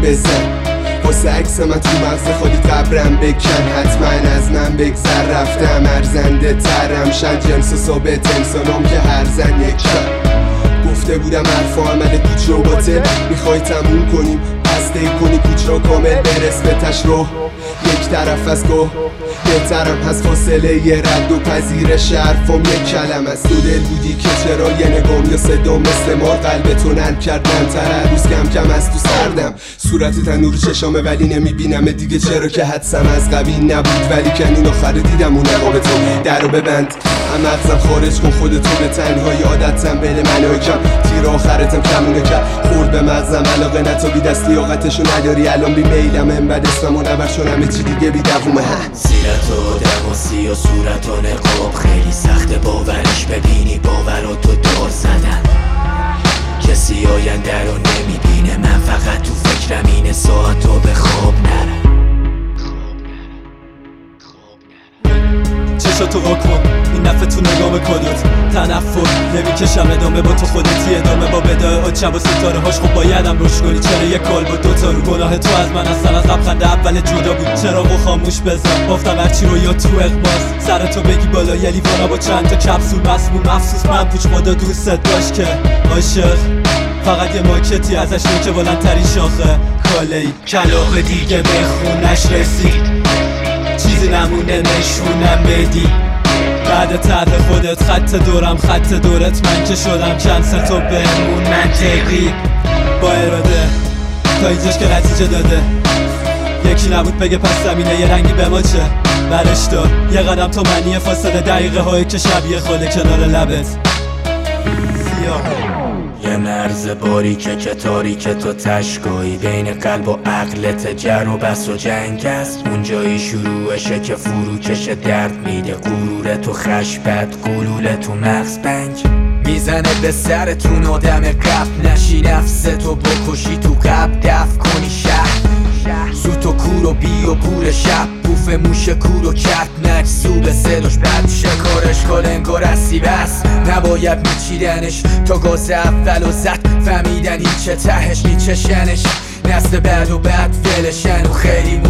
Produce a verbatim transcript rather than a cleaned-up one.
بزن واسه عکس من تو مغز خودی قبرم بکن حتما از من بگذر رفتم ارزنده ترم شن جنس ثابت انسانم که هر زن یک کم گفته بودم حرفا عمل کوچ رو باطل میخوای تموم کنیم پس دی کنی کوچ رو کامل برس به تشروح یک طرف از گوه بهترم هست فاصله یه رد و پذیرش حرفم یک کلم است تو دل بودی که چرا یه نگام یا صدا مثل مار قلبتو نرم کرد منتر هر روز کم کم از تو سردم صورت تنور چشامه ولی نمیبینم دیگه چرا که حدسم از قوی نبود ولی کنین آخر دیدم اون نقابتو درو ببند هم مغزم خارج کن خودتو به تنهایی عادتم بله منو کم تیر آخرتم کمونه کرد خورد به مغزم علاقه نتابی دست لیاقتشو نداری الان بی میلم انبد اسمم و نبر شون همه چی دیگه بی دوومه سیرت و دماسی و صورت و نقاب خیلی سخت باورش ببینی باوراتو دار زدن کسی آینده رو نمیبینه من فقط تو فکرم اینه ساعتو به خواب نرم چشاتو واکن این نفه تو نگام کدوت تنفر نمیکشم ادامه با تو خودتی ادامه با بدای آجم و ستاره هاش خب بایدم روش کنی چرا یک کال با دوتا رو گناه تو از من اصلا از لبخند اول جدا بود چرا و خاموش بزن بافتم هرچی رو یا تو اقباز سرتو بگی بالا یه لیوانا با چند تا کپسول مسموم افسوس من پوچ خدا دوستت داشت که عاشق فقط یه ماکتی ازش نوکه بلندترین شاخه کاله ای کلاغ دیگه به خونش رسید چیزی نمونه نشونم بدی بعد طرح خودت خط دورم خط دورت من که شدم کنسل تو بهمون منطقی با اراده تا اینجاش که نتیجه داده یکی نبود بگه پس زمینه یه رنگی به ما چه برش دار یه قدم تو منی فاصله دقیقه هایی که شبیه خاله کنار لبت سیاه یه مرز باریکه که تاریکه تو تشگاهی بین قلب و عقلت جر و بس و جنگ است اونجایی شروعشه که فروکش درد میده غرور تو خشبت گلوله تو مغز بنگ میزنه به سرتون آدم قبل نشی نفس تو بکشی تو قبل دفع کنی شهر سوت و کور و بی و پور شب بوف موش کور و کرد نجسو به صداش بد شکارش کالنگار هستی بس نباید میچیدنش تا گاز اول و زد فهمیدن این چه تهش میچشنش نسل بعد و بعد فلشن و خیلی